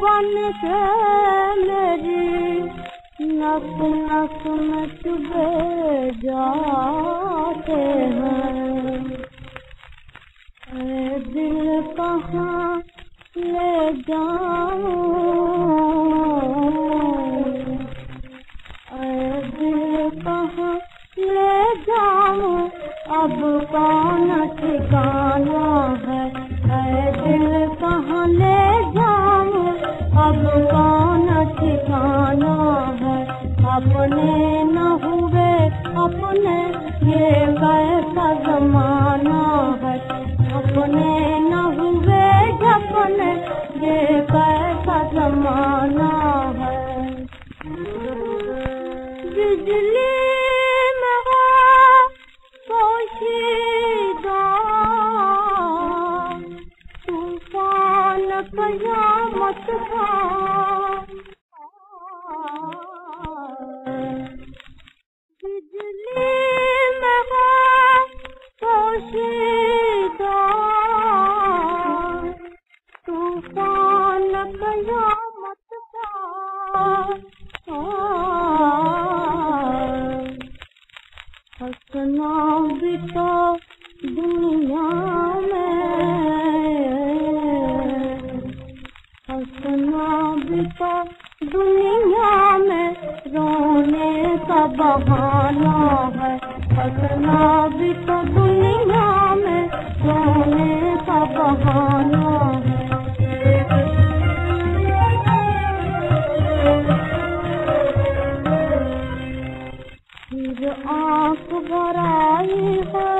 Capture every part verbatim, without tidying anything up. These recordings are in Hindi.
बन के मेरी नस नस में चुभे जाते हैं। ऐ दिल कहाँ ले जाऊं, ऐ दिल कहाँ ले जाऊं, अब कौन ठिकाना है। ऐ दिल कहाँ ले जाऊं, अब कौन ठिकाना है। अपने न हुए अपने ये कैसा जमाना है। अपने न हुए अपने ये कैसा जमाना है। बिजली में हो पोशीदा तूफान कयामत का। बिजली में हो पोशीदा तूफान कयामत का। हंसना भी तो दुनिया में, हंसना भी तो दुनिया में रोने का बहाना है। हंसना भी तो दुनिया में रोने का बहाना है। फिर आँख भर आई है,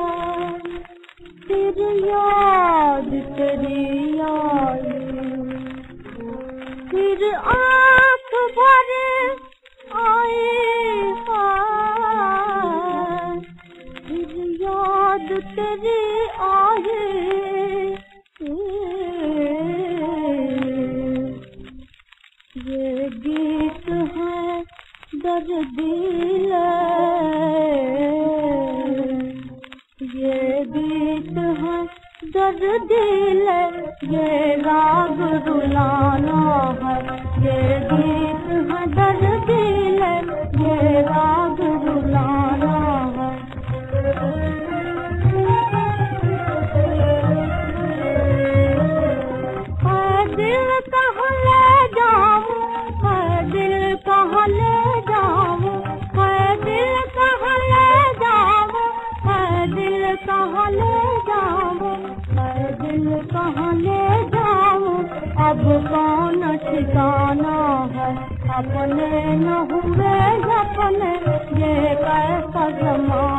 फिर याद तेरी आई। फिर आँख भर आई है, फिर याद तेरी आई। ये गीत है दर्दिल, ये गीत है दर्दिल, ये राग रुलाना है। ये गीत है दर्दिल, ये राग रुलाना है। है दिल कहाँ ले जाऊं, है दिल कहाँ ले जाऊं, है दिल कहाँ ले जाऊं, है दिल कहाँ ले जाऊं, है दिल कहाँ ले जाऊं। अब कौन ठिकाना है। अपने न हुए अपने ये कैसा जमाना।